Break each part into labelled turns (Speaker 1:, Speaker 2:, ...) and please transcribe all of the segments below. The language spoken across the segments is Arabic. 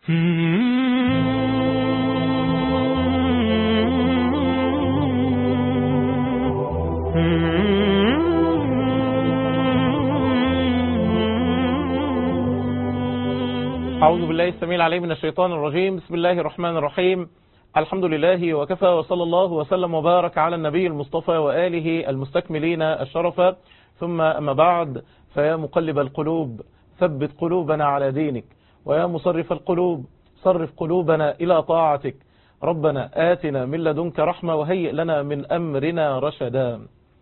Speaker 1: أعوذ بالله السميع العليم من الشيطان الرجيم. بسم الله الرحمن الرحيم. الحمد لله وكفى، وصلى الله وسلم وبارك على النبي المصطفى وآله المستكملين الشرف، ثم أما بعد، فيا مقلب القلوب ثبت قلوبنا على دينك، ويا مصرف القلوب صرف قلوبنا إلى طاعتك. ربنا آتنا من لدنك رحمة وهيئ لنا من أمرنا رشدا.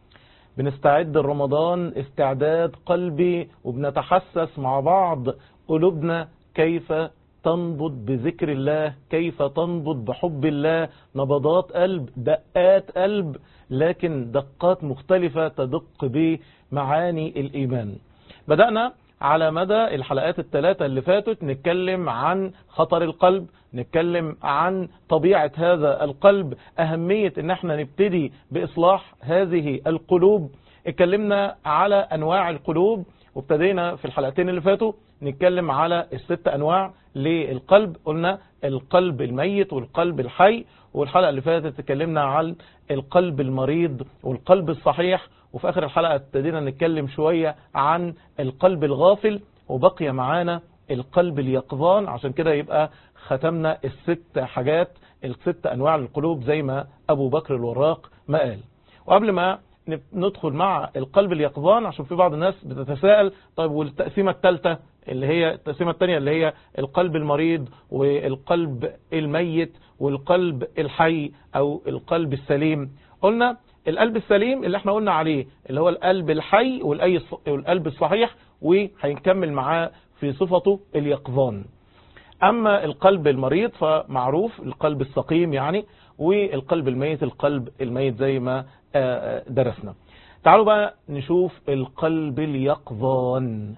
Speaker 1: بنستعد لرمضان استعداد قلبي، وبنتحسس مع بعض قلوبنا كيف تنبض بذكر الله، كيف تنبض بحب الله، نبضات قلب، دقات قلب، لكن دقات مختلفة تدق بمعاني الإيمان. بدأنا على مدى الحلقات الثلاثة اللي فاتت نتكلم عن خطر القلب، نتكلم عن طبيعة هذا القلب، أهمية ان احنا نبتدي بإصلاح هذه القلوب. اتكلمنا على أنواع القلوب، وابتدينا في الحلقتين اللي فاتوا نتكلم على الست أنواع للقلب. قلنا القلب الميت والقلب الحي، والحلقة اللي فاتت اتكلمنا عن القلب المريض والقلب الصحيح، وفي آخر الحلقة ابتدينا نتكلم شوية عن القلب الغافل، وبقي معانا القلب اليقظان. عشان كده يبقى ختمنا الست حاجات، الست أنواع القلوب زي ما أبو بكر الوراق ما قال. وقبل ما ندخل مع القلب اليقظان، عشان في بعض الناس بتتساءل طيب والتقسيمة الثالثة اللي هي التقسيمة الثانية اللي هي القلب المريض والقلب الميت والقلب الحي أو القلب السليم. قلنا القلب السليم اللي احنا قلنا عليه اللي هو القلب الحي والقلب الصحيح، وهنكمل معاه في صفته اليقظان. أما القلب المريض فمعروف القلب السقيم يعني، والقلب الميت القلب الميت زي ما درسنا. تعالوا بقى نشوف القلب اليقظان.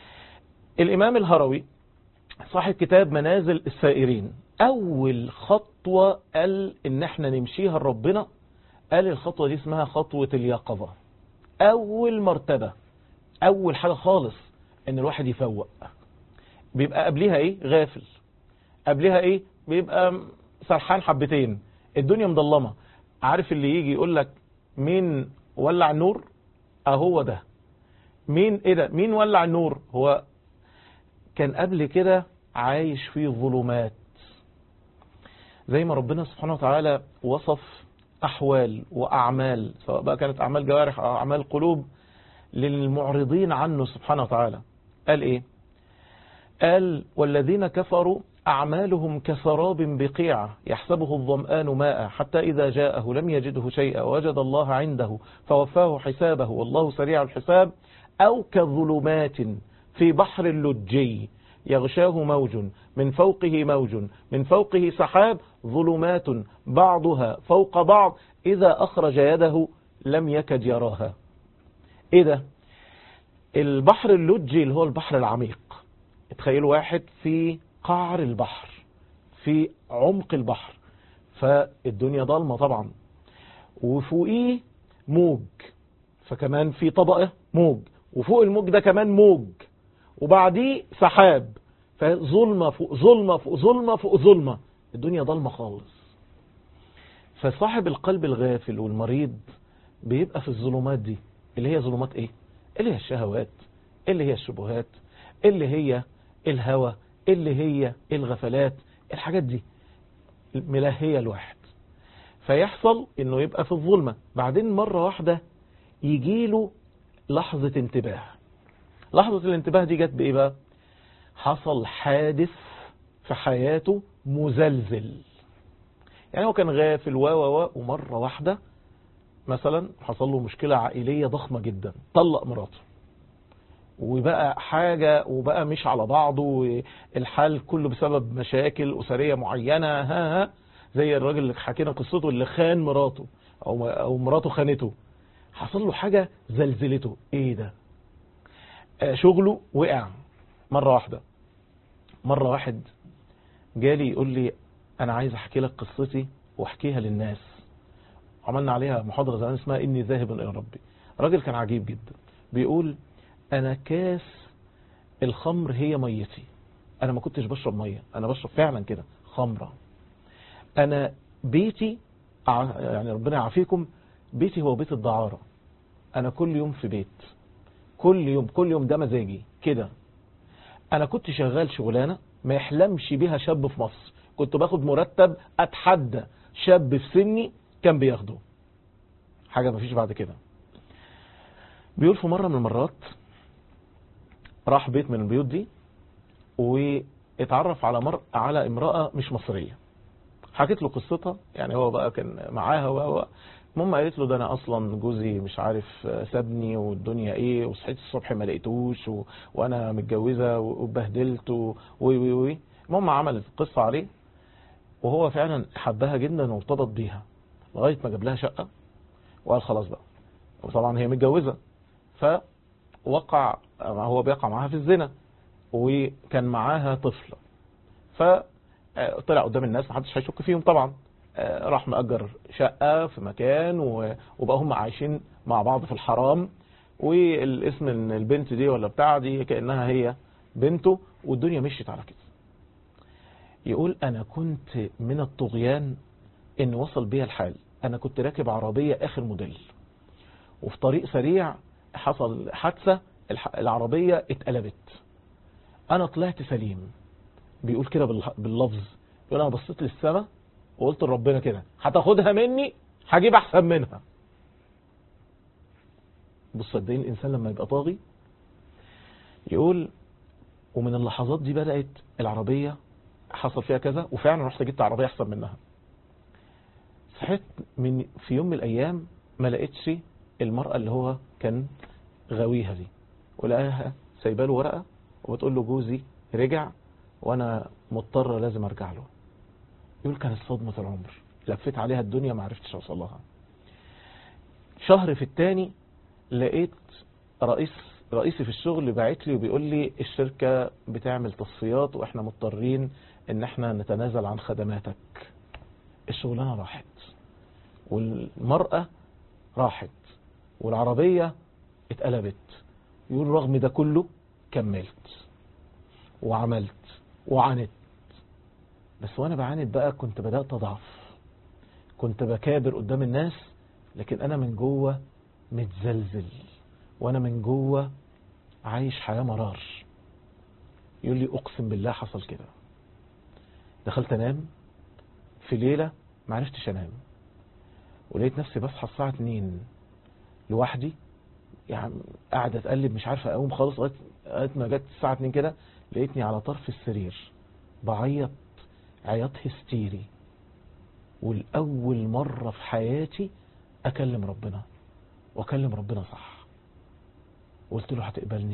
Speaker 1: الإمام الهروي صاحب كتاب منازل السائرين، أول خطوة قال إن احنا نمشيها لربنا، قال الخطوة دي اسمها خطوة اليقظة. أول مرتبة، أول حاجة خالص إن الواحد يفوق. بيبقى قبلها إيه؟ غافل. قبلها إيه؟ بيبقى سرحان حبتين، الدنيا مضلمة. عارف اللي يجي يقول لك مين ولع النور؟ أهو ده. مين إيه ده؟ مين ولع النور؟ هو كان قبل كده عايش في ظلمات، زي ما ربنا سبحانه وتعالى وصف أحوال وأعمال، سواء بقى كانت أعمال جوارح أو أعمال قلوب، للمعرضين عنه سبحانه وتعالى. قال إيه؟ قال والذين كفروا أعمالهم كسراب بقيعة يحسبه الظمآن ماء حتى إذا جاءه لم يجده شيئا ووجد الله عنده فوفاه حسابه والله سريع الحساب، أو كظلمات في بحر اللجي يغشاه موج من فوقه موج من فوقه سحاب ظلمات بعضها فوق بعض إذا أخرج يده لم يكد يراها. إيه ده؟ البحر اللجي اللي هو البحر العميق. تخيلوا واحد في قعر البحر، في عمق البحر، فالدنيا ضلمة طبعا، وفوقيه موج، فكمان في طبقة موج، وفوق الموج ده كمان موج، وبعديه سحاب، فظلمة فوق ظلمة فوق ظلمة فوق ظلمة، الدنيا ضلمة خالص. فصاحب القلب الغافل والمريض بيبقى في الظلمات دي، اللي هي ظلمات ايه؟ اللي هي الشهوات، اللي هي الشبهات، اللي هي الهوى، اللي هي الغفلات، الحاجات دي ملهية الواحد. فيحصل انه يبقى في الظلمة، بعدين مرة واحدة يجيله لحظة انتباه. لحظة الانتباه دي جت بإيه بقى؟ حصل حادث في حياته مزلزل. يعني هو كان غافل ومرة واحدة مثلا حصل له مشكلة عائلية ضخمة جدا، طلق مراته، وبقى حاجة وبقى مش على بعضه، والحال كله بسبب مشاكل أسرية معينة. زي الراجل اللي حكينا قصته اللي خان مراته أو مراته خانته، حصل له حاجة زلزلته. ايه ده؟ شغله وقع مرة واحدة. مرة واحد جالي يقول لي انا عايز احكي لك قصتي واحكيها للناس. عملنا عليها محاضرة زمان اسمها اني ذاهب الى ربي. راجل كان عجيب جدا، بيقول انا كاس الخمر هي ميتي، انا ما كنتش بشرب ميه، انا بشرب فعلا كده خمره. انا بيتي يعني ربنا يعافيكم، بيتي هو بيت الدعاره. انا كل يوم في بيت، كل يوم ده مزاجي كده. انا كنت شغال شغلانه ما يحلمش بيها شاب في مصر، كنت باخد مرتب اتحدى شاب في سني كان بياخده، حاجه ما فيش بعد كده. بيقول في مره من المرات راح بيت من البيوت دي واتعرف على امراه مش مصريه. حكيت له قصتها، يعني هو بقى كان معاها المهم قالت له ده انا اصلا جوزي مش عارف سابني والدنيا ايه، وصحيت الصبح ما لقيتوش وانا متجوزه وبهدلت المهم عملت قصه عليه، وهو فعلا حبها جدا وارتبط بيها لغايه ما جاب لها شقه وقال خلاص بقى. وطبعا هي متجوزه، فوقع هو بيقع معاها في الزنا وكان معاها طفل، فطلع قدام الناس محدش هيشك فيهم طبعا. راح مأجر شقة في مكان وبقى هم عايشين مع بعض في الحرام، والاسم ان البنت دي ولا بتاع دي كأنها هي بنته، والدنيا مشيت على كده. يقول انا كنت من الطغيان ان وصل بيا الحال، انا كنت راكب عربية اخر موديل وفي طريق سريع حصل حادثة، العربية اتقلبت، انا طلعت سليم. بيقول كده باللفظ، يقول انا بصيت للسماء وقلت لربنا كده هتاخدها مني هجيب احسن منها. بص قد ايه الانسان لما يبقى طاغي. يقول ومن اللحظات دي بدأت العربية حصل فيها كذا، وفعلا رحت جبت عربية احسن منها. صحيت في يوم من الايام ما لقيتش المرأة اللي هو كان غاويها دي، ولقاها سايبه له ورقة وبتقول له جوزي رجع وانا مضطر لازم ارجع له. يقول كانت صدمة العمر، لفيت عليها الدنيا ما عرفتش اوصلها. شهر في التاني لقيت رئيسي في الشغل باعت لي وبيقول لي الشركة بتعمل تصفيات واحنا مضطرين ان احنا نتنازل عن خدماتك. الشغلانة راحت والمرأة راحت والعربية اتقلبت. يقول رغم ده كله كملت وعملت وعانت، بس وانا بعاند بقى كنت بدأت اضعف، كنت بكابر قدام الناس، لكن انا من جوه متزلزل وانا من جوه عايش حياة مرار. يقول لي اقسم بالله حصل كده، دخلت انام في ليلة ما عرفتش انام، ولقيت نفسي بصحى الساعة 2 لوحدي، يعني قاعد اتقلب مش عارف اقوم خالص لغايه ما جت الساعة 2 كده لقيتني على طرف السرير بعيط عياط هستيري، والأول مرة في حياتي أكلم ربنا وأكلم ربنا صح. قلت له هتقبلني؟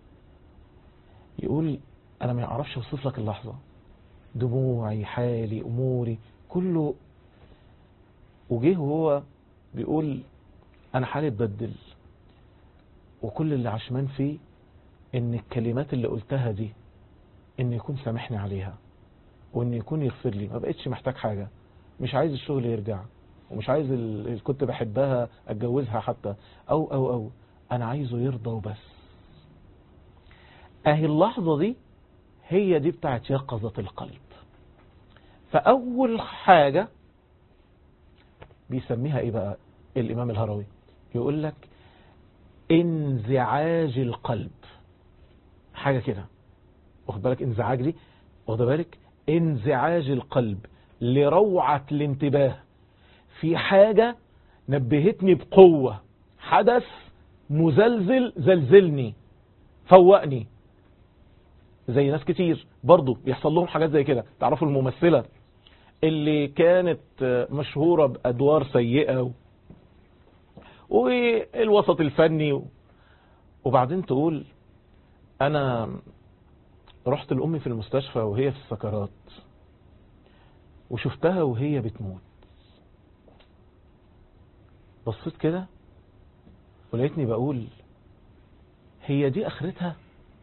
Speaker 1: يقول أنا ما يعرفش أوصف لك اللحظة، دموعي حالي أموري كله. وجيه وهو بيقول أنا حالي اتبدل، وكل اللي عشمان فيه إن الكلمات اللي قلتها دي إن يكون سامحني عليها وإن يكون يغفر لي، ما بقتش محتاج حاجة، مش عايز الشغل يرجع ومش عايز اللي كنت بحبها اتجوزها حتى او انا عايزه يرضى وبس. اهي اللحظة دي هي دي بتاعت يقظة القلب. فاول حاجة بيسميها ايه بقى الامام الهروي؟ يقول لك انزعاج القلب، حاجة كده واخد بالك انزعاج دي، واخد بالك انزعاج القلب لروعة الانتباه في حاجة نبهتني بقوة، حدث مزلزل زلزلني فوقني. زي ناس كتير برضو يحصل لهم حاجات زي كده. تعرفوا الممثلة اللي كانت مشهورة بأدوار سيئة والوسط الفني، وبعدين تقول أنا رحت لأمي في المستشفى وهي في السكرات وشفتها وهي بتموت، بصيت كده ولقيتني بقول هي دي اخرتها.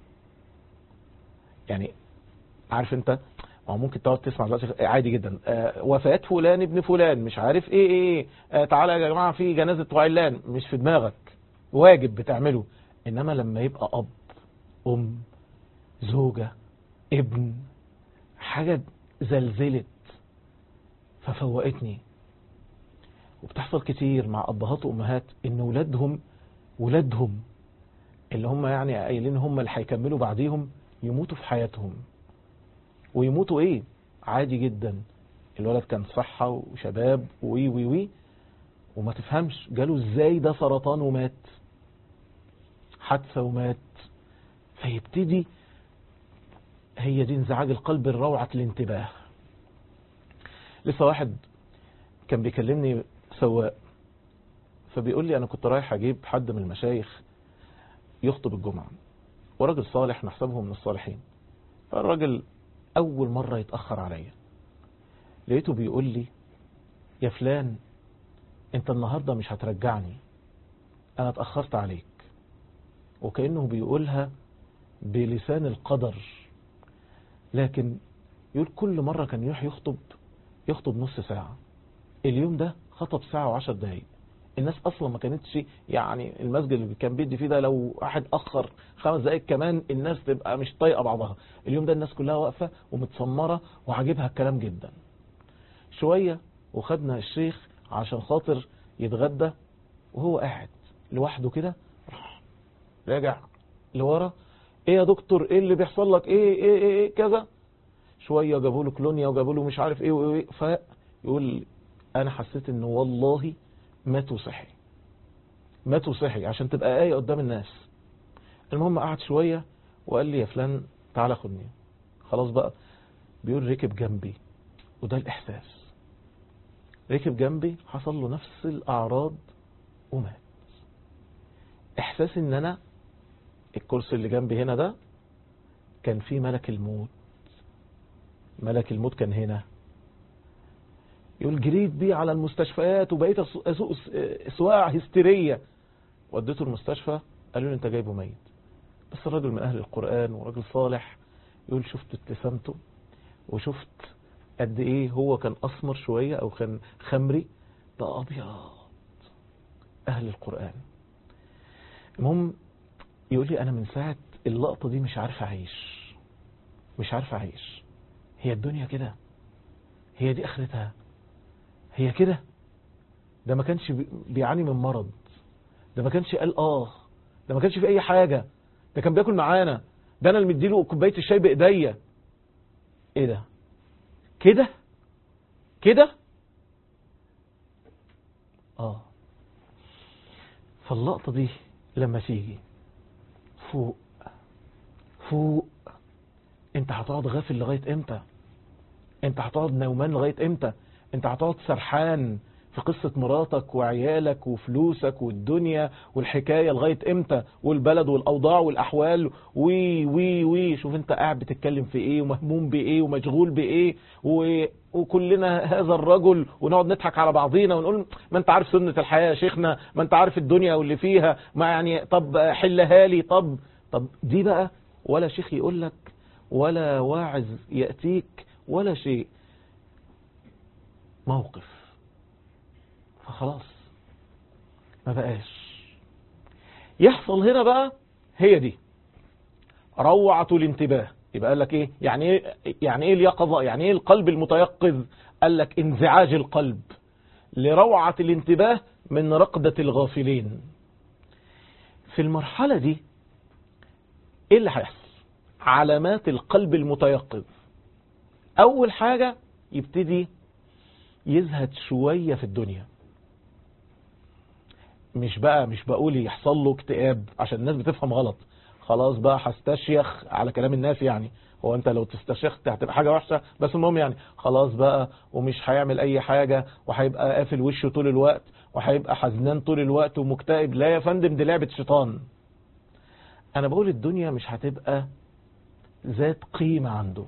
Speaker 1: يعني عارف انت ممكن تقعد تسمع دلوقتي عادي جدا وفاة فلان ابن فلان مش عارف ايه تعالى يا جماعة في جنازة وعلان، مش في دماغك، واجب بتعمله. انما لما يبقى اب ام زوجة ابن، حاجة زلزلت ففوقتني. وبتحصل كتير مع أبهات وأمهات إن ولادهم اللي هم يعني قايلين هم اللي هيكملوا بعديهم يموتوا في حياتهم. ويموتوا ايه؟ عادي جدا، الولد كان صحة وشباب وي وما تفهمش جاله ازاي ده سرطان ومات، حادثة ومات. فيبتدي هي دي انزعاج القلب، الروعة الانتباه. لسه واحد كان بيكلمني سواق، فبيقول لي انا كنت رايح اجيب حد من المشايخ يخطب الجمعة، وراجل صالح نحسبه من الصالحين. فالراجل اول مرة يتأخر عليا، لقيته بيقول لي يا فلان انت النهاردة مش هترجعني، انا اتأخرت عليك. وكأنه بيقولها بلسان القدر. لكن يقول كل مرة كان يروح يخطب نص ساعة، اليوم ده خطب ساعة و10 دقايق. الناس اصلا ما كانتش يعني المسجد اللي كان بيدي فيه ده لو واحد اخر 5 دقايق كمان الناس تبقى مش طايقه بعضها. اليوم ده الناس كلها واقفه ومتسمره وعاجبها الكلام جدا. شويه وخدنا الشيخ عشان خاطر يتغدى، وهو قاعد لوحده كده راجع لورا، ايه يا دكتور ايه اللي بيحصل لك، ايه كذا. شويه جابوا له كلونيا وجابوا له مش عارف ايه فيقول انا حسيت انه والله ماتوا صحي عشان تبقى آية قدام الناس. المهم قعد شوية وقال لي يا فلان تعالى خدني. خلاص بقى، بيقول ركب جنبي، وده الإحساس، ركب جنبي حصل له نفس الأعراض ومات. إحساس إن أنا الكرسي اللي جنبي هنا ده كان فيه ملك الموت كان هنا. يقول جريت بيه على المستشفيات وبقيت أسوق سواقة هستيرية. وديته المستشفى قالوا لي انت جايبه ميت. بس الراجل من اهل القرآن وراجل صالح، يقول شفت ابتسامته وشفت قد ايه هو كان اسمر شوية او كان خمري، ده ابيض، اهل القرآن. المهم يقول لي انا من ساعة اللقطة دي مش عارف اعيش. هي الدنيا كده؟ هي دي اخرتها؟ هي كده؟ ده ما كانش بيعاني من مرض، ده ما كانش قال ده ما كانش في اي حاجة، ده كان بياكل معانا، ده انا اللي مديله كوبايه الشاي بايديا. ايه ده؟ كده فاللقطة دي لما تيجي فوق انت هتقعد غافل لغاية امتى؟ انت هتقعد نومان لغاية امتى؟ انت هتقعد سرحان في قصة مراتك وعيالك وفلوسك والدنيا والحكاية لغاية امتى؟ والبلد والأوضاع والأحوال وي شوف انت قاعد بتتكلم في ايه ومهموم بايه ومشغول بايه وكلنا هذا الرجل، ونقعد نضحك على بعضينا ونقول ما انت عارف سنة الحياة يا شيخنا، ما انت عارف الدنيا واللي فيها، ما يعني طب حلها لي، طب دي بقى ولا شيخ يقول لك ولا واعظ يأتيك ولا شيء، موقف. فخلاص ما بقاش يحصل هنا بقى. هي دي روعة الانتباه. يبقى قال لك ايه يعني ايه اليقظة، يعني ايه القلب المتيقظ؟ قال لك انزعاج القلب لروعة الانتباه من رقدة الغافلين. في المرحلة دي ايه اللي هيحصل؟ علامات القلب المتيقظ. اول حاجة يبتدي يزهد شوية في الدنيا. مش بقول يحصل له اكتئاب عشان الناس بتفهم غلط. خلاص بقى هستشيخ على كلام الناس، يعني هو انت لو تستشيخت هتبقى حاجة وحشة، بس المهم يعني خلاص بقى ومش هيعمل اي حاجة وهيبقى قافل وشه طول الوقت وهيبقى حزنان طول الوقت ومكتئب. لا يا فندم، دي لعبة شيطان. انا بقول الدنيا مش هتبقى ذات قيمة عنده.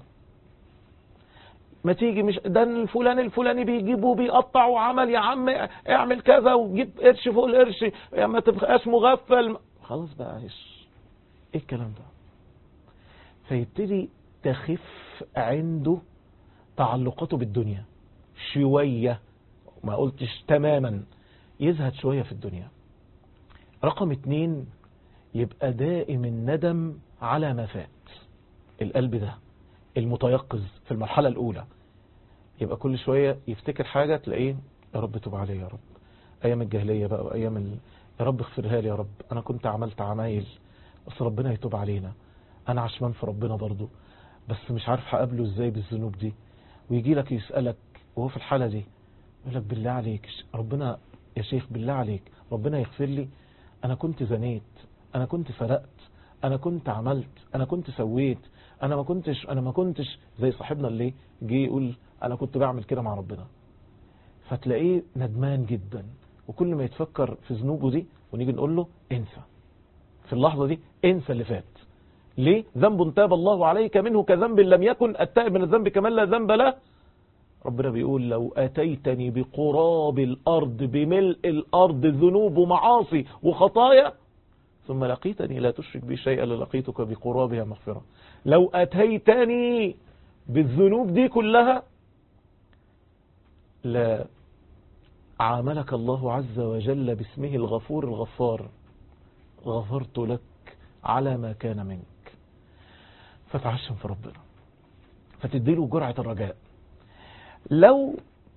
Speaker 1: ما تيجي مش ده الفلاني بيجيب وبيقطع وعمل، يا عم اعمل كذا وجيب قرش فوق القرش، يا ما تبقاش مغفل. خلاص بقى ايه الكلام ده؟ فيبتدي تخف عنده تعلقاته بالدنيا شوية، ما قلتش تماما، يزهد شوية في الدنيا. رقم 2 يبقى دائم الندم على ما فات. القلب ده المتيقظ في المرحلة الأولى يبقى كل شوية يفتكر حاجة تلاقيه يا رب توب علي يا رب، أيام الجاهلية بقى وأيام يا رب اغفرها لي يا رب، أنا كنت عملت عمايل بس ربنا يتوب علينا، أنا عشمان في ربنا برضو بس مش عارف هقابله إزاي بالذنوب دي. ويجي لك يسألك وهو في الحالة دي يقول لك بالله عليك ربنا يا شيخ بالله عليك ربنا يغفر لي، أنا كنت زنيت، أنا كنت سرقت، أنا كنت عملت، أنا كنت سويت، أنا ما كنتش زي صاحبنا اللي جه يقول أنا كنت بعمل كده مع ربنا. فتلاقيه ندمان جدا، وكل ما يتفكر في ذنوبه دي ونيجي نقول له انسى في اللحظة دي، انسى اللي فات. ليه؟ ذنب تاب الله عليك منه كذنب لم يكن، التائب من الذنب كمن لا ذنب له. ربنا بيقول لو أتيتني بقراب الأرض بملء الأرض ذنوب ومعاصي وخطايا ثم لقيتني لا تشرك بي شيئا للقيتك بقرابها مغفرة. لو أتيتني بالذنوب دي كلها لا عاملك الله عز وجل باسمه الغفور الغفار، غفرت لك على ما كان منك. فتعشم في ربنا، فتديله جرعة الرجاء. لو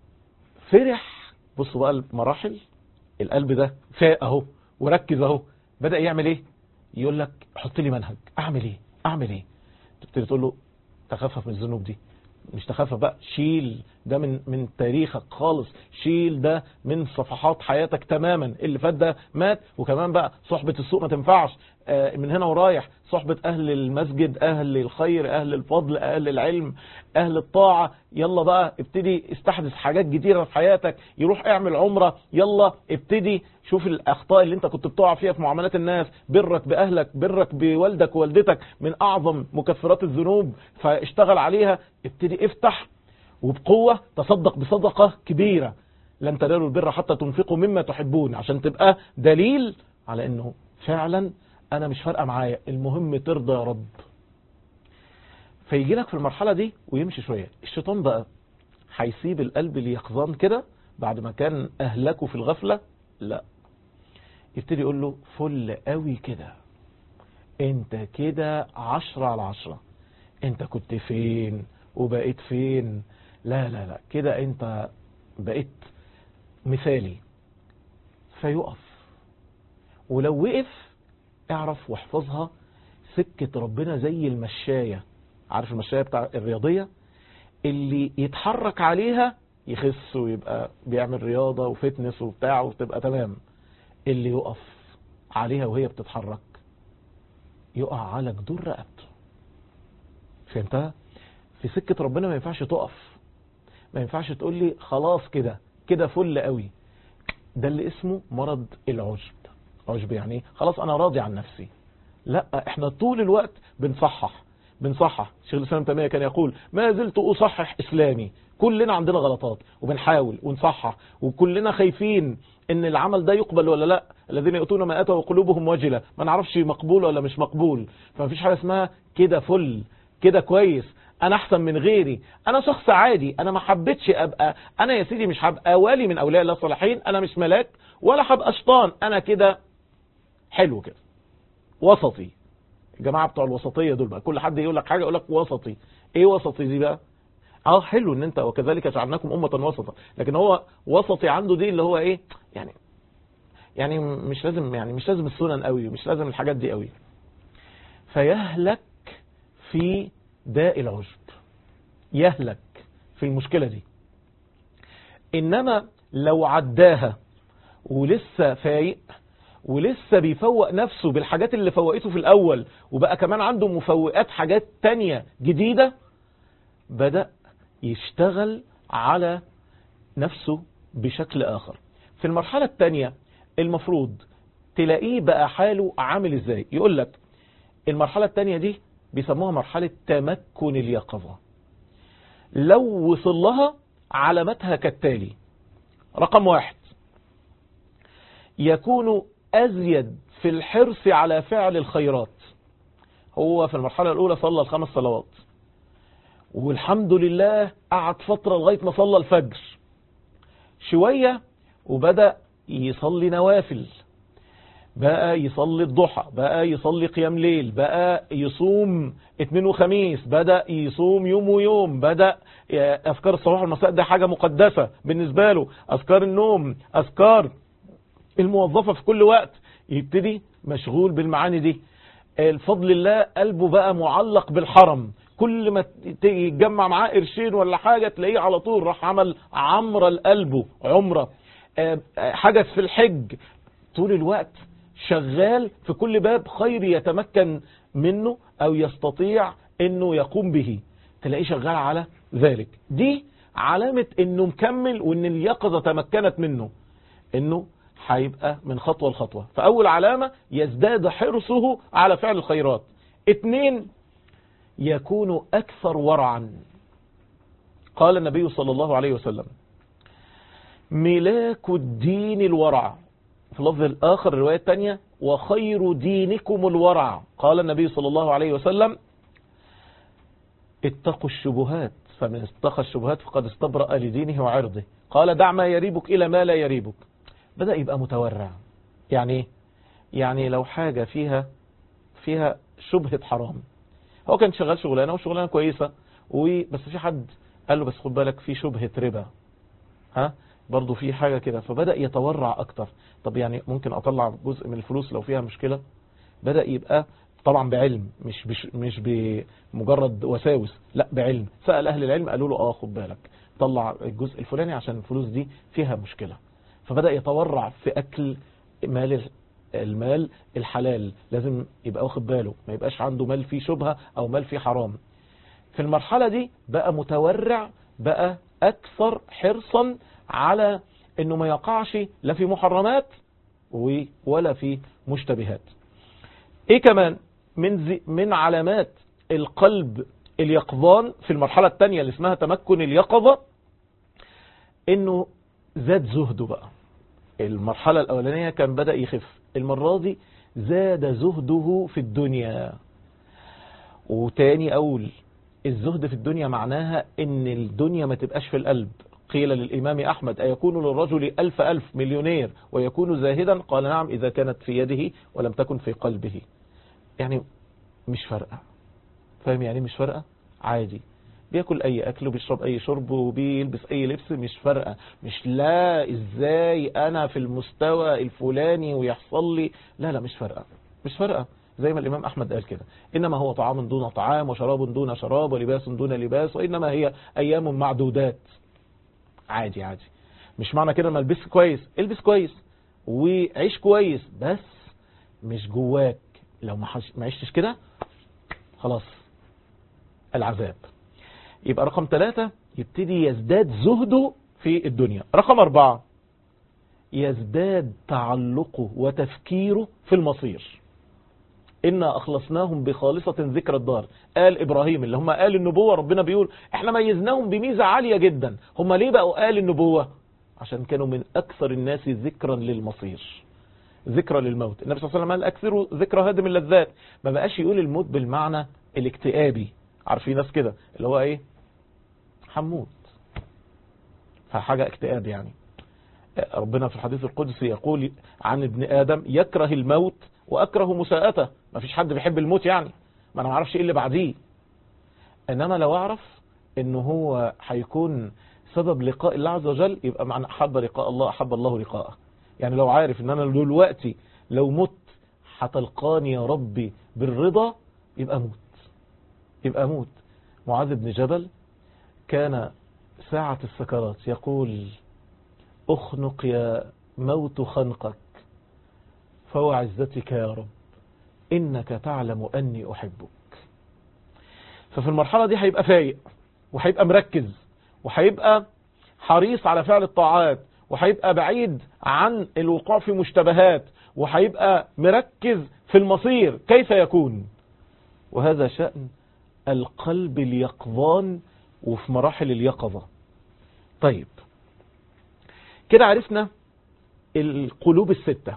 Speaker 1: فرح، بصوا بقى المراحل، القلب ده فاق اهو وركز اهو، بدأ يعمل ايه؟ يقول لك حط لي منهج، اعمل ايه اعمل ايه. تبتدي تقول له تخفف من الذنوب دي، مش تخفف بقى، شيل ده من تاريخك خالص، شيل ده من صفحات حياتك تماما، اللي فات ده مات. وكمان بقى صحبة السوء ما تنفعش، من هنا ورايح صحبة أهل المسجد، أهل الخير، أهل الفضل، أهل العلم، أهل الطاعة. يلا بقى ابتدي استحدث حاجات جديدة في حياتك، يروح اعمل عمرة، يلا ابتدي شوف الأخطاء اللي انت كنت بتقع فيها في معاملات الناس، برك بأهلك، برك بوالدك ووالدتك من أعظم مكفرات الذنوب، فاشتغل عليها. ابتدي افتح وبقوة تصدق بصدقة كبيرة، لن تنالوا البر حتى تنفقوا مما تحبون، عشان تبقى دليل على انه فعلا انا مش فارقه معايا، المهم ترضى يا رب. فيجي لك في المرحلة دي ويمشي شوية. الشيطان بقى هيسيب القلب اليقظان كده بعد ما كان اهلكه في الغفلة؟ لا، يبتدي يقول له فل قوي كده، انت كده 10/10، انت كنت فين وبقيت فين؟ لا لا لا، كده انت بقيت مثالي. فيقف، ولو وقف اعرف واحفظها، سكة ربنا زي المشاية، عارف المشاية بتاع الرياضية اللي يتحرك عليها يخس ويبقى بيعمل رياضة وفتنس وبتاع وتبقى تمام، اللي يقف عليها وهي بتتحرك يقع على جدور رقبته. فهمتها؟ في سكة ربنا ما ينفعش تقف، ما ينفعش تقول لي خلاص كده كده فل قوي. ده اللي اسمه مرض العجب. عجب يعني خلاص انا راضي عن نفسي. لا، احنا طول الوقت بنصحح. شيخ الاسلام ابن تيمية كان يقول ما زلت اصحح اسلامي. كلنا عندنا غلطات وبنحاول ونصحح، وكلنا خايفين ان العمل ده يقبل ولا لا. الذين يؤتون ما اتوا وقلوبهم وجلة، ما نعرفش مقبول ولا مش مقبول. فمفيش حاجة اسمها كده فل كده كويس، انا احسن من غيري، انا شخص عادي، انا ما حبيتش ابقى، انا يا سيدي مش هبقى ولي من اولياء الله الصالحين، انا مش ملاك ولا هبقى شيطان، انا كده حلو كده وسطي. الجماعه بتوع الوسطيه دول بقى، كل حد يقول لك حاجه يقول لك وسطي. ايه وسطي دي بقى؟ حلو ان انت وكذلك جعلناكم امه وسطا، لكن هو وسطي عنده دي اللي هو ايه يعني مش لازم السنن قوي، مش لازم الحاجات دي قوي. فيهلك في داء العجب، يهلك في المشكلة دي. إنما لو عداها ولسه فايق ولسه بيفوق نفسه بالحاجات اللي فوقته في الأول، وبقى كمان عنده مفوقات حاجات تانية جديدة، بدأ يشتغل على نفسه بشكل آخر. في المرحلة التانية المفروض تلاقيه بقى حاله عامل ازاي. يقول لك المرحلة التانية دي بيسموها مرحلة تمكن اليقظة. لو وصل لها علامتها كالتالي: رقم 1، يكون أزيد في الحرص على فعل الخيرات. هو في المرحلة الأولى صلى 5 صلوات والحمد لله، قعد فترة لغاية ما صلى الفجر شوية وبدأ يصلي نوافل، بقى يصلي الضحى، بقى يصلي قيام ليل، بقى يصوم اثنين وخميس، بدأ يصوم يوم ويوم، بدأ أذكار الصباح والمساء ده حاجة مقدسة بالنسبة له، أذكار النوم، أذكار الموظفة في كل وقت، يبتدي مشغول بالمعاني دي. الفضل الله قلبه بقى معلق بالحرم، كل ما يتجمع معاه قرشين ولا حاجة تلاقيه على طول راح عمل عمرة لقلبه، عمرة، حجز في الحج، طول الوقت شغال في كل باب خير يتمكن منه أو يستطيع أنه يقوم به، تلاقيه شغال على ذلك. دي علامة أنه مكمل وأن اليقظة تمكنت منه، أنه هيبقى من خطوة لخطوة. فأول علامة يزداد حرصه على فعل الخيرات. 2 يكون أكثر ورعا. قال النبي صلى الله عليه وسلم ملاك الدين الورع، في اللفظ الآخر الرواية الثانية وخير دينكم الورع. قال النبي صلى الله عليه وسلم اتقوا الشبهات فمن اتقى الشبهات فقد استبرأ لدينه وعرضه. قال دع ما يريبك إلى ما لا يريبك. بدأ يبقى متورع. يعني يعني لو حاجة فيها شبهة حرام، هو كان شغال شغلانة وشغلانة كويسة بس في حد قال له بس خد بالك في شبهة ربا، برضو في حاجة كده، فبدأ يتورع أكتر. طب يعني ممكن أطلع جزء من الفلوس لو فيها مشكلة. بدأ يبقى طبعا بعلم، مش بمجرد وساوس، لا بعلم. سأل أهل العلم قالوا له خد بالك طلع الجزء الفلاني عشان الفلوس دي فيها مشكلة. فبدأ يتورع في أكل المال الحلال، لازم يبقى واخد باله ما يبقاش عنده مال فيه شبهة أو مال فيه حرام. في المرحلة دي بقى متورع، بقى أكثر حرصا على أنه ما يقعش لا في محرمات ولا في مشتبهات. إيه كمان من علامات القلب اليقظان في المرحلة الثانية اللي اسمها تمكن اليقظة، أنه زاد زهده بقى. المرحلة الأولانية كان بدأ يخف، المرة دي زاد زهده في الدنيا. وتاني أقول الزهد في الدنيا معناها ان الدنيا ما تبقاش في القلب. قيل للإمام أحمد أيكون للرجل ألف مليونير ويكون زاهدا؟ قال نعم إذا كانت في يده ولم تكن في قلبه. يعني مش فارقة. فاهم يعني مش فارقة؟ عادي بياكل أي أكل وبيشرب أي شرب وبيلبس أي لبس، مش فارقة. مش لا إزاي أنا في المستوى الفلاني ويحصل لي، لا مش فارقة، مش فارقة. زي ما الإمام أحمد قال كده إنما هو طعام دون طعام وشراب دون شراب ولباس دون لباس وإنما هي أيام معدودات. عادي عادي. مش معنى كده ما البس كويس، البس كويس وعيش كويس، بس مش جواك. لو ما عشتش كده خلاص العذاب. يبقى رقم 3 يبتدي يزداد زهده في الدنيا. رقم 4 يزداد تعلقه وتفكيره في المصير. إنا أخلصناهم بخالصة ذكر الدار. آل إبراهيم اللي هم آل النبوة، ربنا بيقول إحنا ميزناهم بميزة عالية جدا. هم ليه بقوا آل النبوة؟ عشان كانوا من أكثر الناس ذكرا للمصير، ذكرى للموت. النبي صلى الله عليه وسلم قال أكثروا ذكرى هادم اللذات. ما بقاش يقول الموت بالمعنى الاكتئابي. عارفين ناس كده اللي هو إيه حموت، فحاجة اكتئاب يعني. ربنا في الحديث القدسي يقول عن ابن آدم يكره الموت وأكره مساءته. ما فيش حد بيحب الموت يعني، ما أنا ما اعرفش إيه اللي بعديه. إنما لو أعرف إنه هو هيكون سبب لقاء الله عز وجل، يبقى معنى أحب لقاء الله أحب الله لقاءه. يعني لو عارف إن أنا دلوقتي لو مت هتلقاني يا ربي بالرضا، يبقى موت، يبقى موت. معاذ بن جبل كان ساعة السكرات يقول أخنق يا موت خنقك فوعزتك يا رب إنك تعلم أني أحبك. ففي المرحلة دي هيبقى فايق وهيبقى مركز وهيبقى حريص على فعل الطاعات وهيبقى بعيد عن الوقوع في مشتبهات وهيبقى مركز في المصير كيف يكون. وهذا شأن القلب اليقظان وفي مراحل اليقظة. طيب كده عرفنا القلوب الستة.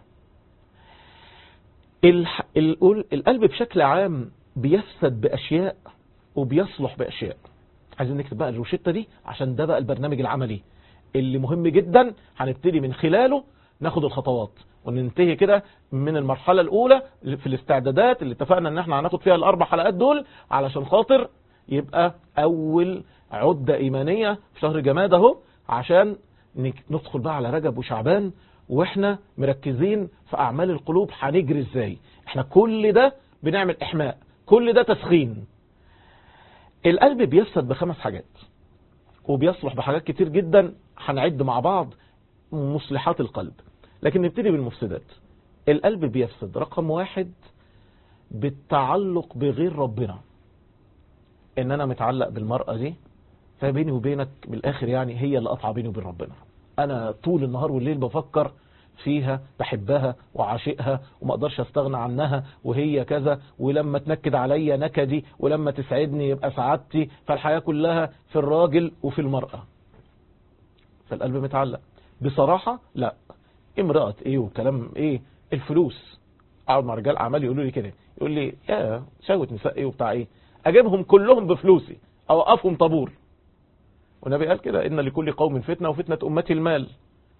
Speaker 1: القلب بشكل عام بيفسد بأشياء وبيصلح بأشياء. عايزين نكتب بقى الروشتة دي عشان ده بقى البرنامج العملي اللي مهم جدا، هنبتدي من خلاله ناخد الخطوات وننتهي كده من المرحلة الأولى في الاستعدادات اللي اتفقنا ان احنا هناخد فيها ال4 حلقات دول، علشان خاطر يبقى أول عدة إيمانية في شهر جماد اهو، عشان ندخل بقى على رجب وشعبان واحنا مركزين في أعمال القلوب هنجري ازاي. احنا كل ده بنعمل إحماء، كل ده تسخين. القلب بيفسد ب5 حاجات وبيصلح بحاجات كتير جدا، هنعد مع بعض مصلحات القلب. لكن نبتدي بالمفسدات. القلب بيفسد رقم 1 بالتعلق بغير ربنا، ان انا متعلق بالمرأة دي، فبيني وبينك بالاخر يعني هي اللي قطع بيني وبين ربنا. انا طول النهار والليل بفكر فيها، بحبها وعاشقها وما اقدرش استغنى عنها، وهي كذا، ولما تنكد عليا نكدي، ولما تسعدني يبقى سعادتي، فالحياة كلها في الراجل وفي المرأة. فالقلب متعلق. بصراحة لا، امرأة ايه وكلام ايه، الفلوس. اقعد مع رجال اعمال يقولوا لي كده، يقول لي يا شهوة نساء ايه وبتاع ايه، اجيبهم كلهم بفلوسي، اوقفهم طابور. والنبي قال كده، ان لكل قوم فتنة وفتنة امتي المال.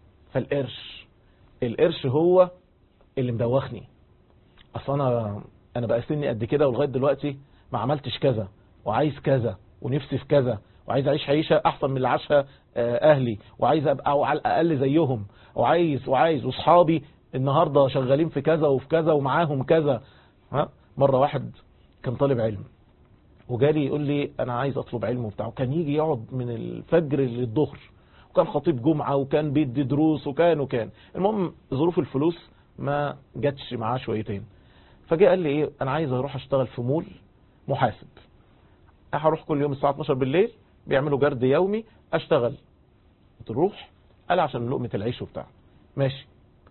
Speaker 1: القرش هو اللي مدوخني. اصلا انا بقى سني قد كده ولغايه دلوقتي ما عملتش كذا، وعايز كذا، ونفسي في كذا، وعايز اعيش عيشه احسن من اللي عاشها اهلي، وعايز ابقى او على الاقل زيهم، وعايز واصحابي النهارده شغالين في كذا وفي كذا ومعاهم كذا. مره واحد كان طالب علم وجالي يقول لي انا عايز اطلب علم وبتاع، كان يجي يقعد من الفجر للظهر، وكان خطيب جمعة، وكان بيدي دروس، وكان المهم ظروف الفلوس ما جاتش معاه شويتين. فجاء قال لي ايه، انا عايز اروح اشتغل في مول محاسب، هروح كل يوم الساعة 12 بالليل، بيعملوا جرد يومي، اشتغل. تروح؟ قال عشان لقمة العيش وبتاع. ماشي.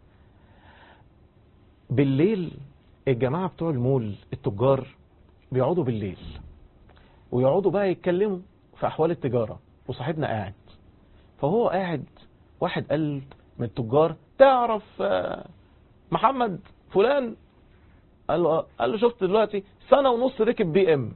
Speaker 1: بالليل الجماعة بتوع المول التجار بيقعدوا بالليل، ويقعدوا بقى يتكلموا في احوال التجارة، وصاحبنا قاعد. فهو قاعد، واحد قال من التجار، تعرف محمد فلان؟ قال له شفت دلوقتي 1.5 سنة ركب بي ام.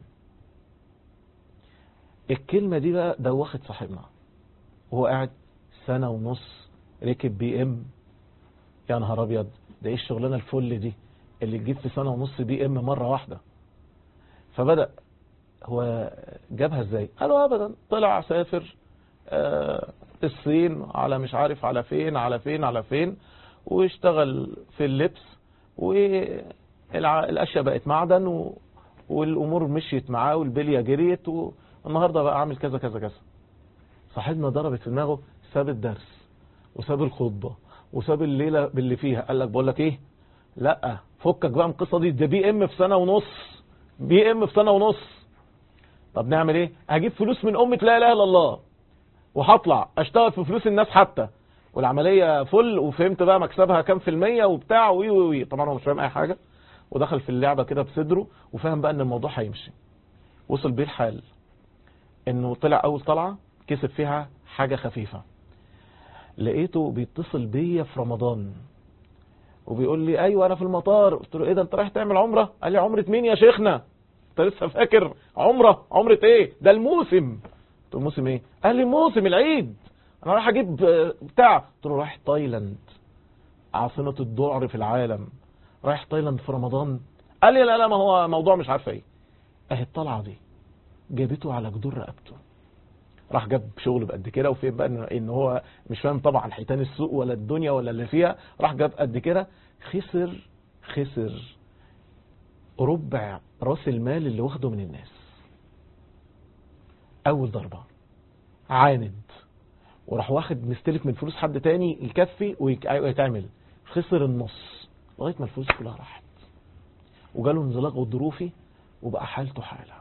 Speaker 1: الكلمة دي بقى دوخت صاحبنا، وهو قاعد 1.5 سنة ركب بي ام. يا نهار ابيض، ده ايه الشغلانة الفل دي اللي تجيب في 1.5 سنة بي ام مرة واحدة؟ فبدأ هو جابها ازاي؟ قالوا ابدا، طلع سافر الصين، على مش عارف على فين، واشتغل في اللبس، والاشياء بقت معدن، والامور مشيت معاه، والبليه جريت، والنهارده بقى عامل كذا كذا كذا. صاحبنا ضربت في دماغه، ساب الدرس وساب الخطبه وساب الليله باللي فيها. قال لك بقول لك ايه، لا فكك بقى من القصه دي، ده بي ام في 1.5 سنة، بي ام في 1.5 سنة. طب نعمل ايه؟ هجيب فلوس من امة لا اله الا الله، وهطلع اشتغل في فلوس الناس حتى، والعملية فل. وفهمت بقى مكسبها كام في المية وبتاع وي. طبعا هو مش فاهم اي حاجة، ودخل في اللعبة كده بصدره، وفهم بقى ان الموضوع هيمشي. وصل بيه الحال انه طلع اول طلعة كسب فيها حاجة خفيفة. لقيته بيتصل بيا في رمضان وبيقول لي ايوه انا في المطار. قلت له ايه ده، انت رايح تعمل عمرة؟ قال لي عمرة مين يا شيخنا، انت لسه فاكر عمرة ايه ده؟ الموسم. قلت له الموسم ايه؟ قال لي موسم العيد، انا رايح اجيب بتاع. قلت له رايح تايلاند، عاصمة الذعر في العالم، رايح تايلاند في رمضان؟ قال لي لا ما هو موضوع مش عارف ايه. اهي الطلعة دي جابته على جدور رقبته. راح جاب شغل بقد كده، وفين بقى ان هو مش فاهم طبعا حيتان السوق ولا الدنيا ولا اللي فيها. راح جاب قد كده، خسر ربع راس المال اللي واخده من الناس. اول ضربة عاند، وراح واخد مستلف من فلوس حد تاني يكفي ويتعمل، خسر النص لغاية ما الفلوس كلها راحت، وجاله انزلاق غضروفي، وبقى حالته حالة.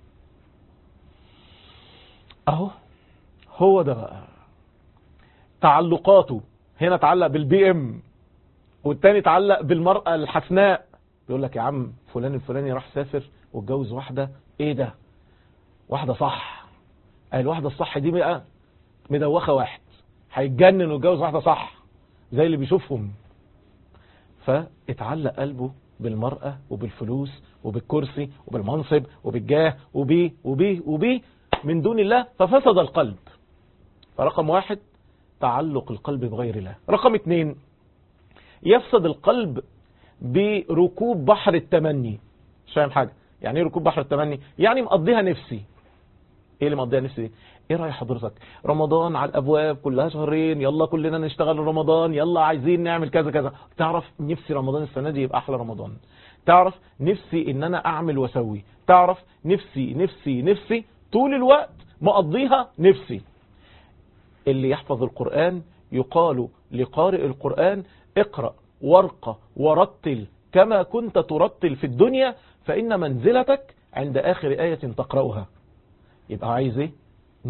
Speaker 1: اهو هو ده بقى تعلقاته. هنا تعلق بالبي ام، والتاني تعلق بالمرأة الحسناء. بيقول لك يا عم فلان الفلاني راح سافر واتجوز واحدة، ايه ده، واحدة صح. الواحدة الصح دي بقى مدوخة واحد، هيتجنن ويتجوز واحدة صح زي اللي بيشوفهم. فاتعلق قلبه بالمرأة وبالفلوس وبالكرسي وبالمنصب وبالجاه وبيه من دون الله، ففسد القلب. فرقم 1 تعلق القلب بغير الله. رقم 2 يفسد القلب بركوب بحر التمني. مش فاهم حاجة. يعني ايه ركوب بحر التمني؟ يعني مقضيها نفسي. ايه اللي مقضيها نفسي دي؟ ايه رأي حضرتك؟ رمضان على الابواب، كلها شهرين، يلا كلنا نشتغل رمضان، يلا عايزين نعمل كذا كذا. تعرف نفسي رمضان السنة دي يبقى احلى رمضان. تعرف نفسي ان انا اعمل واسوي. تعرف نفسي نفسي نفسي طول الوقت مقضيها نفسي. اللي يحفظ القرآن يقال لقارئ القرآن اقرأ وارقى ورتل كما كنت ترتل في الدنيا، فإن منزلتك عند آخر آية تقرأها. يبقى عايز ايه؟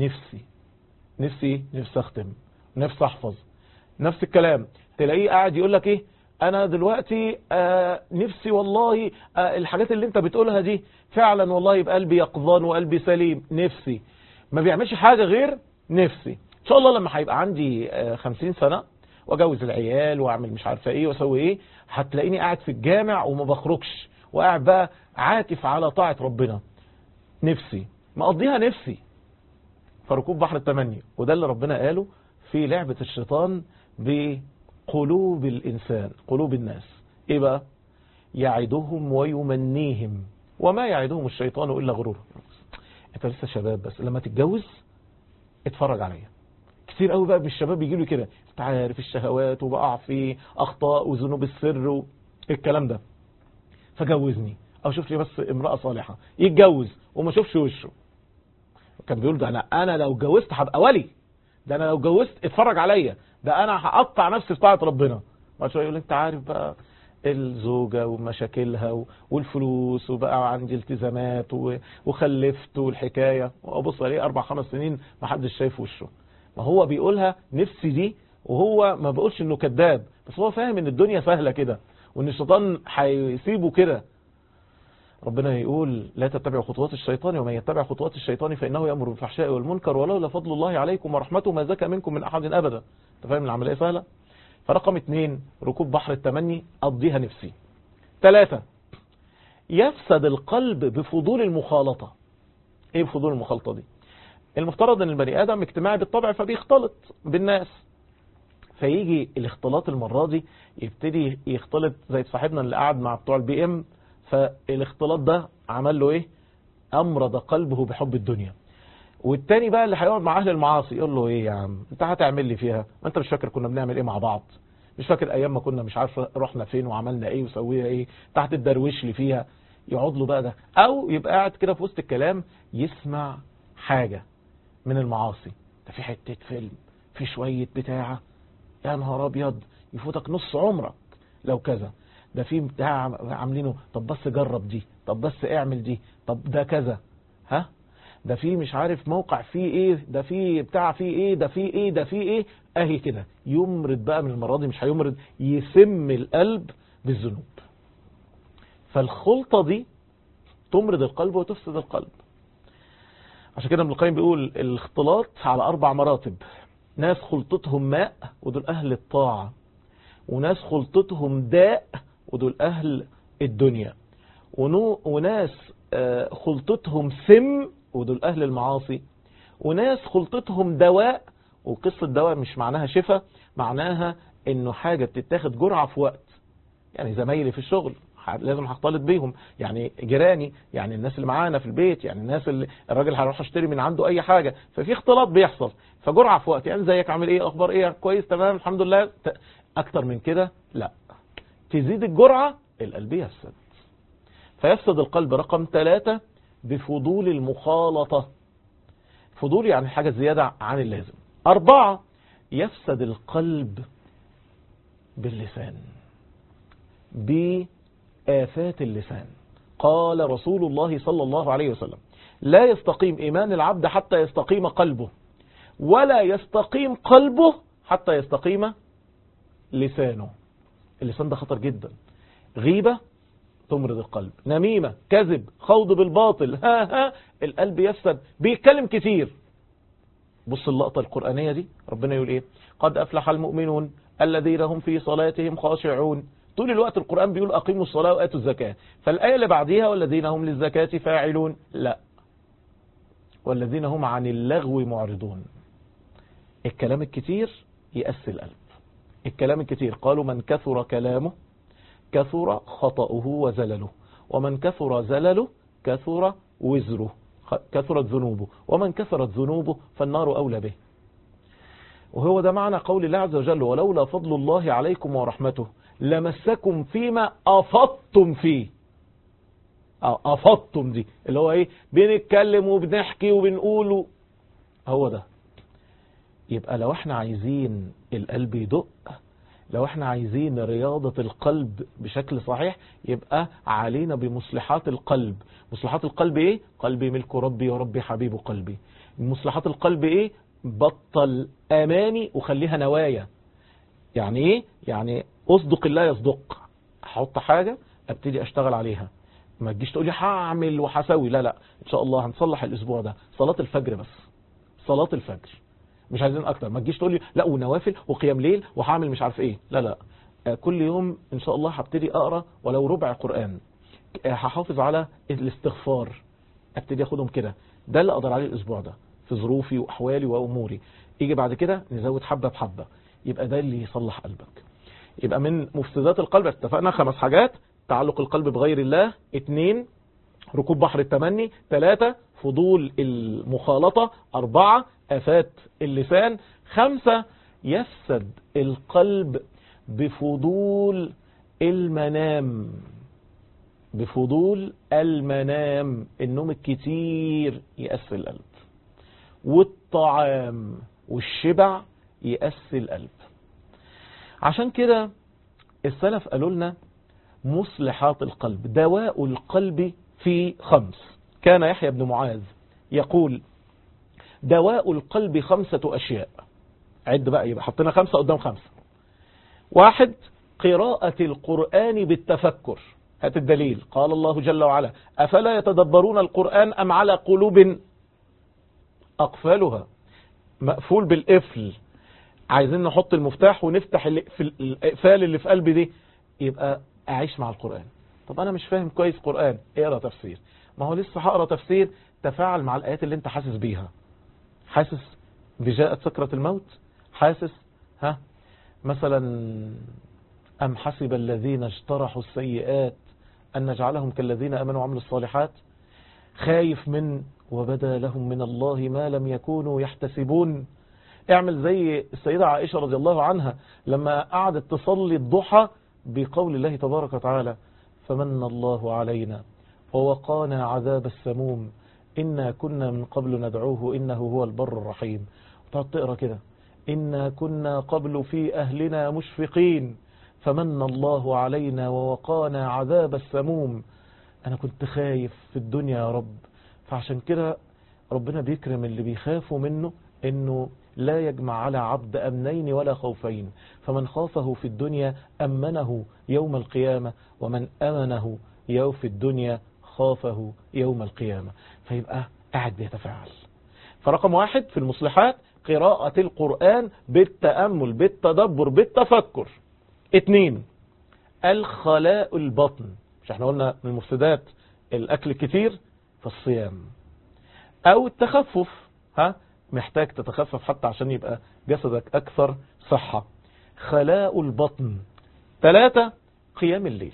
Speaker 1: نفسي اختم، نفسي احفظ. نفس الكلام تلاقيه قاعد يقول لك ايه؟ انا دلوقتي نفسي والله الحاجات اللي انت بتقولها دي فعلا والله يبقى قلبي يقظان وقلبي سليم. نفسي ما بيعملش حاجة غير نفسي. ان شاء الله لما هيبقى عندي 50 سنة واجوز العيال واعمل مش عارفه ايه واسوي ايه، هتلاقيني قاعد في الجامع وما بخرجش وقاعد بقى عاكف على طاعة ربنا. نفسي مقضيها نفسي. فركوب بحر التمني، وده اللي ربنا قاله في لعبة الشيطان بقلوب الإنسان، قلوب الناس. ايه بقى؟ يعدهم ويمنيهم وما يعدهم الشيطان إلا غرور. انت لسه شباب، بس لما تتجوز اتفرج عليا. كتير قوي بقى من الشباب يجيلوا كده، انت عارف الشهوات وبقع في اخطاء وذنوب السر والكلام ده، فجوزني او شوف لي بس امرأة صالحة. يتجوز وما شوفش وشه. كان بيقول ده انا لو اتجوزت هبقى ولي، ده انا لو اتجوزت اتفرج عليا، ده انا هقطع نفسي في طاعة ربنا. بعد شويه يقول انت عارف بقى الزوجة ومشاكلها والفلوس وبقى عندي التزامات وخلفت والحكاية، وابص عليه 4-5 سنين ما حدش شايف وشه. ما هو بيقولها نفسي دي، وهو ما بيقولش انه كذاب، بس هو فاهم ان الدنيا سهلة كده وان الشيطان هيسيبه كده. ربنا يقول لا تتبعوا خطوات الشيطان ومن يتبع خطوات الشيطان فإنه يأمر بالفحشاء والمنكر ولولا فضل الله عليكم ورحمته ما زكى منكم من أحد أبدا. انت فاهم العملية سهلة؟ فرقم 2 ركوب بحر التمني، قضيها نفسي. 3 يفسد القلب بفضول المخالطة. ايه بفضول المخالطة دي؟ المفترض ان البني آدم اجتماعي بالطبع فبيختلط بالناس، فيجي الاختلاط المرة دي يبتدي يختلط زي صاحبنا اللي قاعد مع بتوع البي ام، فالاختلاط ده عمل له ايه؟ امرض قلبه بحب الدنيا. والتاني بقى اللي هيقعد مع اهل المعاصي يقول له ايه يا عم انت هتعمل لي فيها؟ ما انت مش فاكر كنا بنعمل ايه مع بعض؟ مش فاكر ايام ما كنا مش عارف رحنا فين وعملنا ايه وسوينا ايه؟ تحت الدرويش لي فيها. يقعد له بقى ده، او يبقى قاعد كده في وسط الكلام يسمع حاجة من المعاصي. ده في حتة فيلم في شوية بتاعة يا نهار ابيض يفوتك نص عمرك لو كذا. ده في بتاع عاملينه، طب بس جرب دي، طب بس اعمل دي، طب ده كذا، ها ده في مش عارف موقع فيه ايه، ده في بتاع فيه ايه، ده فيه ايه، ده فيه ايه. اهي كده يمرض بقى من المرض، مش هيمرض، يسم القلب بالذنوب. فالخلطة دي تمرض القلب وتفسد القلب. عشان كده ابن القيم بيقول الاختلاط على 4 مراتب. ناس خلطتهم ماء ودول اهل الطاعة، وناس خلطتهم داء ودول اهل الدنيا، وناس خلطتهم سم ودول اهل المعاصي، وناس خلطتهم دواء. وقصة دواء مش معناها شفاء، معناها انه حاجة بتتاخد جرعة في وقت. يعني زمايلي في الشغل لازم هختلط بيهم، يعني جيراني، يعني الناس اللي معانا في البيت، يعني الناس اللي الراجل هروح اشتري من عنده اي حاجة، ففي اختلاط بيحصل، فجرعة في وقت. يعني زيك عامل ايه، اخبار ايه، كويس تمام الحمد لله. اكتر من كده لا، تزيد الجرعة القلب يفسد. فيفسد القلب رقم 3 بفضول المخالطة. فضول يعني حاجة زيادة عن اللازم. 4 يفسد القلب باللسان، بآفات اللسان. قال رسول الله صلى الله عليه وسلم لا يستقيم إيمان العبد حتى يستقيم قلبه، ولا يستقيم قلبه حتى يستقيم لسانه. اللسان ده خطر جدا. غيبة تمرض القلب، نميمة، كذب، خوض بالباطل، القلب يفسد. بيتكلم كتير. بص اللقطة القرآنية دي، ربنا يقول ايه؟ قد أفلح المؤمنون الذين هم في صلاتهم خاشعون. طول الوقت القرآن بيقول أقيموا الصلاة وآتوا الزكاة، فالآية اللي بعديها والذين هم للزكاة فاعلون، لا، والذين هم عن اللغو معرضون. الكلام الكتير يأسي القلب. الكلام الكتير، قالوا من كثر كلامه كثر خطأه وزلله، ومن كثر زلله كثر وزره، كثرت ذنوبه، ومن كثرت ذنوبه فالنار أولى به. وهو ده معنى قول الله عز وجل ولولا فضل الله عليكم ورحمته لمسكم فيما أفضتم فيه. أفضتم دي اللي هو ايه، بنتكلم وبنحكي وبنقول، هو ده. يبقى لو احنا عايزين القلب يدق، لو احنا عايزين رياضة القلب بشكل صحيح، يبقى علينا بمصلحات القلب. مصلحات القلب ايه؟ قلبي ملك ربي وربي حبيب قلبي. مصلحات القلب ايه؟ بطل اماني وخليها نوايا. يعني ايه؟ يعني اصدق الله يصدق. احط حاجة ابتدي اشتغل عليها، ما تجيش تقولي هعمل وهسوي، لا ان شاء الله هنصلح الاسبوع ده صلاة الفجر بس، صلاة الفجر مش عايزين اكتر. ما تجيش تقولي لا ونوافل وقيام ليل وهعمل مش عارف ايه، لا كل يوم ان شاء الله هبتدي اقرا ولو ربع قرآن، هحافظ على الاستغفار، ابتدي اخدهم كده. ده اللي اقدر عليه الاسبوع ده في ظروفي واحوالي واموري. يجي بعد كده نزود حبة بحبة، يبقى ده اللي يصلح قلبك. يبقى من مفسدات القلب اتفقنا 5 حاجات: تعلق القلب بغير الله، 2 ركوب بحر التمني، 3 فضول المخالطة، 4 آفات اللسان، 5 يفسد القلب بفضول المنام. بفضول المنام، النوم الكتير يأسي القلب، والطعام والشبع يأسي القلب. عشان كده السلف قالوا لنا مصلحات القلب، دواء القلب في 5. كان يحيى بن معاذ يقول دواء القلب 5 أشياء. عد بقى، يبقى حطينا 5 قدام 5. 1 قراءة القرآن بالتفكر. هات الدليل، قال الله جل وعلا أفلا يتدبرون القرآن أم على قلوب أقفالها، مقفول بالقفل. عايزين نحط المفتاح ونفتح الإقفال اللي في قلبي دي، يبقى أعيش مع القرآن. طب أنا مش فاهم كويس قرآن، اقرأ تفسير. ما هو لسه هقرأ تفسير، تفاعل مع الآيات اللي انت حاسس بيها. حاسس بجاءت سكرة الموت، حاسس مثلا أم حسب الذين اجترحوا السيئات أن نجعلهم كالذين آمنوا وعملوا الصالحات. خايف من وبدا لهم من الله ما لم يكونوا يحتسبون. اعمل زي السيدة عائشة رضي الله عنها لما قعدت تصلي الضحى بقول الله تبارك وتعالى فمن الله علينا ووقانا عذاب السموم إنا كنا من قبل ندعوه إنه هو البر الرحيم. وتقعد تقرأ كده إنا كنا قبل في أهلنا مشفقين فمن الله علينا ووقانا عذاب السموم. أنا كنت خايف في الدنيا يا رب، فعشان كده ربنا بيكرم اللي بيخافوا منه، إنه لا يجمع على عبد أمنين ولا خوفين، فمن خافه في الدنيا أمنه يوم القيامة، ومن أمنه يوم في الدنيا خافه يوم القيامة. فيبقى قاعد بيتفاعل. فرقم 1 في المصلحات قراءة القرآن بالتأمل بالتدبر بالتفكر. 2 الخلاء البطن. مش احنا قلنا من المفسدات الأكل الكتير؟ فالصيام أو التخفف. محتاج تتخفف حتى عشان يبقى جسدك أكثر صحة. خلاء البطن. 3 قيام الليل.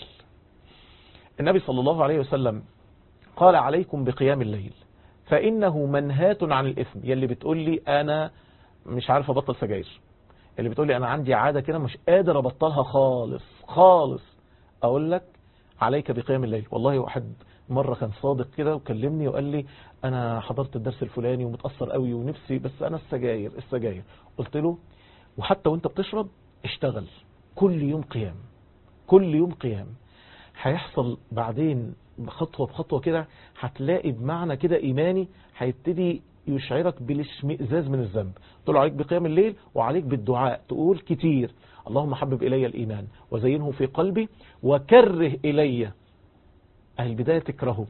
Speaker 1: النبي صلى الله عليه وسلم قال عليكم بقيام الليل فإنه منهاة عن الإثم. يلي بتقول لي أنا مش عارف أبطل سجاير، اللي بتقول لي أنا عندي عادة كده مش قادر أبطلها خالص خالص، أقول لك عليك بقيام الليل. والله واحد مرة كان صادق كده وكلمني وقال لي أنا حضرت الدرس الفلاني ومتأثر قوي ونفسي، بس أنا السجاير. قلت له وحتى وانت بتشرب اشتغل كل يوم قيام، كل يوم قيام. هيحصل بعدين خطوة بخطوة كده، هتلاقي بمعنى كده إيماني هيبتدي يشعرك بالاشمئزاز من الذنب. قلت له عليك بقيام الليل وعليك بالدعاء، تقول كتير اللهم حبب إلي الإيمان وزينه في قلبي وكره إلي. البداية تكره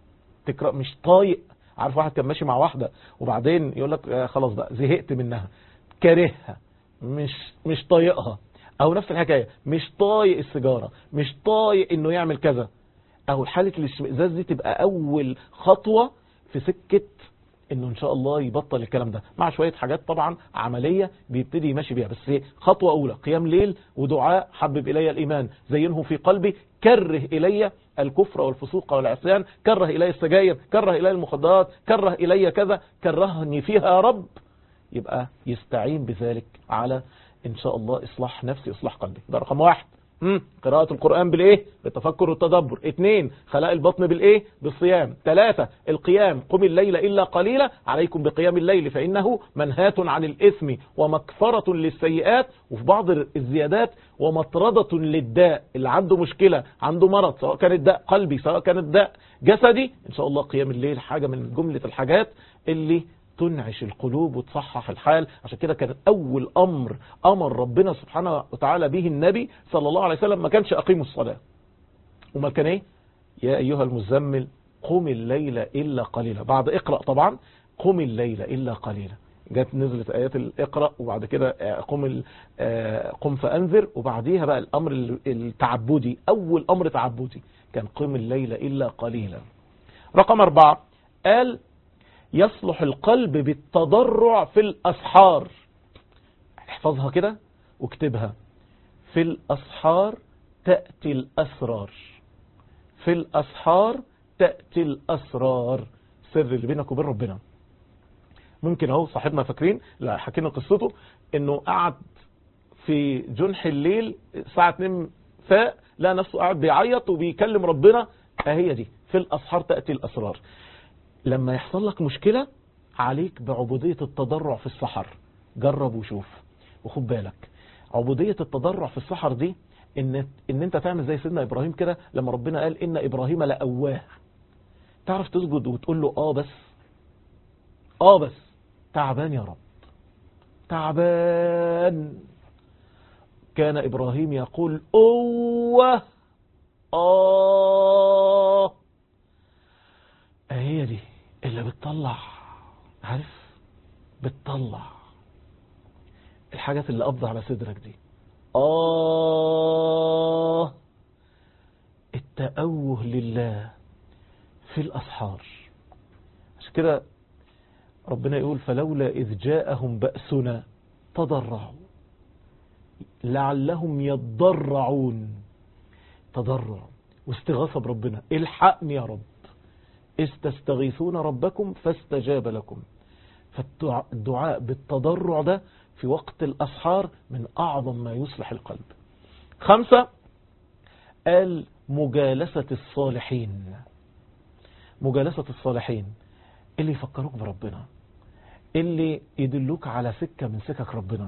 Speaker 1: مش طايق. عارف واحد كان ماشي مع واحدة وبعدين يقول لك خلاص بقى زهقت منها، كرهها، مش طايقها. أو نفس الحكاية، مش طايق السيجارة، مش طايق إنه يعمل كذا. أو حالة الاشمئزاز دي تبقى أول خطوة في سكة انه ان شاء الله يبطل الكلام ده، مع شوية حاجات طبعا عملية بيبتدي يمشي بيها. بس خطوة اولى قيام ليل ودعاء، حبب الي الايمان زينه في قلبي، كره الي الكفر والفسوق والعصيان، كره الي السجاير، كره الي المخدرات، كره الي كذا، كرهني فيها يا رب. يبقى يستعين بذلك على ان شاء الله اصلاح نفسي، اصلاح قلبي. ده رقم واحد. قراءة القرآن بالايه؟ بالتفكر والتدبر. 2 خلاء البطن بالايه؟ بالصيام. 3 القيام، قم الليل الا قليلا، عليكم بقيام الليل فانه منهاة عن الاثم ومكفرة للسيئات، وفي بعض الزيادات ومطردة للداء. اللي عنده مشكلة، عنده مرض، سواء كان الداء قلبي سواء كان الداء جسدي، ان شاء الله قيام الليل حاجة من جملة الحاجات اللي تنعش القلوب وتصحح الحال. عشان كده كان أول أمر ربنا سبحانه وتعالى به النبي صلى الله عليه وسلم ما كانش أقيموا الصلاة، وما كان إيه؟ يا أيها المزمل قم الليل إلا قليلا. بعد اقرأ طبعا قم الليل إلا قليلا، جت نزلت آيات الاقرأ، وبعد كده قم فأنذر، وبعديها بقى الأمر التعبدي. أول أمر تعبدي كان قم الليل إلا قليلا. رقم 4 قال يصلح القلب بالتضرع في الأسحار. احفظها كده واكتبها: في الأسحار تأتي الأسرار، في الأسحار تأتي الأسرار. سر اللي بينك وبين ربنا. ممكن اهو صاحبنا فاكرين لا حكينا قصته انه قعد في جنح الليل الساعة 2 فاق لا نفسه قاعد بيعيط وبيكلم ربنا. اهي دي في الأسحار تأتي الأسرار. لما يحصل لك مشكلة عليك بعبودية التضرع في السحر. جرب وشوف. وخد بالك عبودية التضرع في السحر دي ان انت تعمل زي سيدنا ابراهيم كده، لما ربنا قال ان ابراهيم لأواه. تعرف تسجد وتقول له بس تعبان يا رب، تعبان. كان ابراهيم يقول اوه هي دي اللي بتطلع، عارف، بتطلع الحاجات اللي قبض على صدرك دي. التأوه لله في الأسحار. عشان كده ربنا يقول فلولا إذ جاءهم بأسنا تضرعوا لعلهم يضرعون. تضرع واستغاثة بربنا، الحقني يا رب، إذ تستغيثون ربكم فاستجاب لكم. فالدعاء بالتضرع ده في وقت الأسحار من أعظم ما يصلح القلب. 5 قال مجالسة الصالحين. مجالسة الصالحين اللي يفكروك بربنا، اللي يدلوك على سكة من سكك ربنا،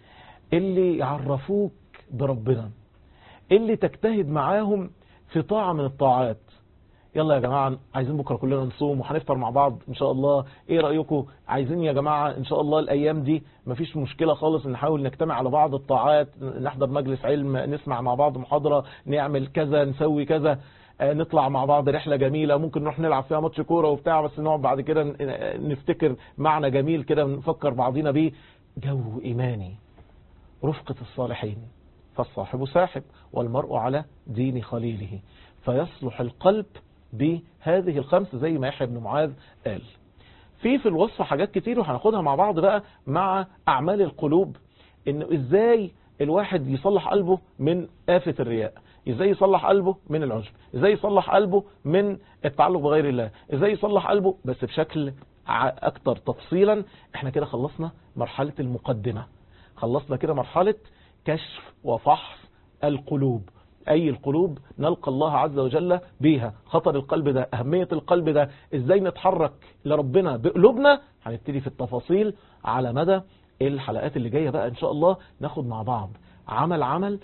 Speaker 1: اللي يعرفوك بربنا، اللي تجتهد معاهم في طاعة من الطاعات. يلا يا جماعة عايزين بكرة كلنا نصوم وهنفطر مع بعض ان شاء الله، ايه رأيكم؟ عايزين يا جماعة ان شاء الله الايام دي مفيش مشكلة خالص نحاول نجتمع على بعض الطاعات، نحضر مجلس علم، نسمع مع بعض محاضرة، نعمل كذا، نسوي كذا، نطلع مع بعض رحلة جميلة، ممكن نروح نلعب فيها ماتش كورة وبتاع، بس نقعد بعد كده نفتكر معنى جميل كده نفكر بعضينا بيه. جو ايماني، رفقة الصالحين. فالصاحب ساحب والمرء على دين خليله. فيصلح القلب بهذه الخمس زي ما يحيى بن معاذ قال. في الوصف حاجات كتير وهناخدها مع بعض بقى مع أعمال القلوب، إنه إزاي الواحد يصلح قلبه من آفة الرياء، إزاي يصلح قلبه من العجب، إزاي يصلح قلبه من التعلق بغير الله، إزاي يصلح قلبه، بس بشكل أكتر تفصيلا. احنا كده خلصنا مرحلة المقدمة، خلصنا كده مرحلة كشف وفحص القلوب. أي القلوب نلقى الله عز وجل بيها، خطر القلب ده، أهمية القلب ده، إزاي نتحرك لربنا بقلوبنا. هنبتدي في التفاصيل على مدى الحلقات اللي جاية بقى إن شاء الله. ناخد مع بعض عمل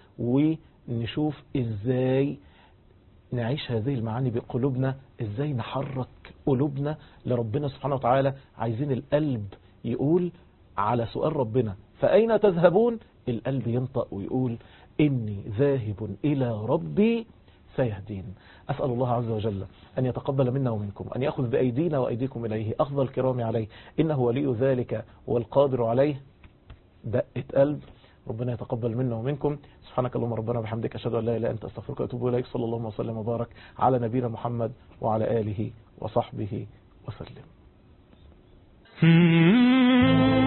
Speaker 1: ونشوف إزاي نعيش هذه المعاني بقلوبنا، إزاي نحرك قلوبنا لربنا سبحانه وتعالى. عايزين القلب يقول على سؤال ربنا فأين تذهبون، القلب ينطق ويقول إني ذاهب إلى ربي سيهدين. أسأل الله عز وجل أن يتقبل منا ومنكم، أن يأخذ بأيدينا وأيديكم إليه أخذ الكرام عليه، إنه ولي ذلك والقادر عليه. دقة قلب. ربنا يتقبل منا ومنكم. سبحانك اللهم ربنا وبحمدك، أشهد أن لا إله إلا أنت، أستغفرك وأتوب إليك. صلى الله وسلم وبارك على نبينا محمد وعلى آله وصحبه وسلم.
Speaker 2: Hmm.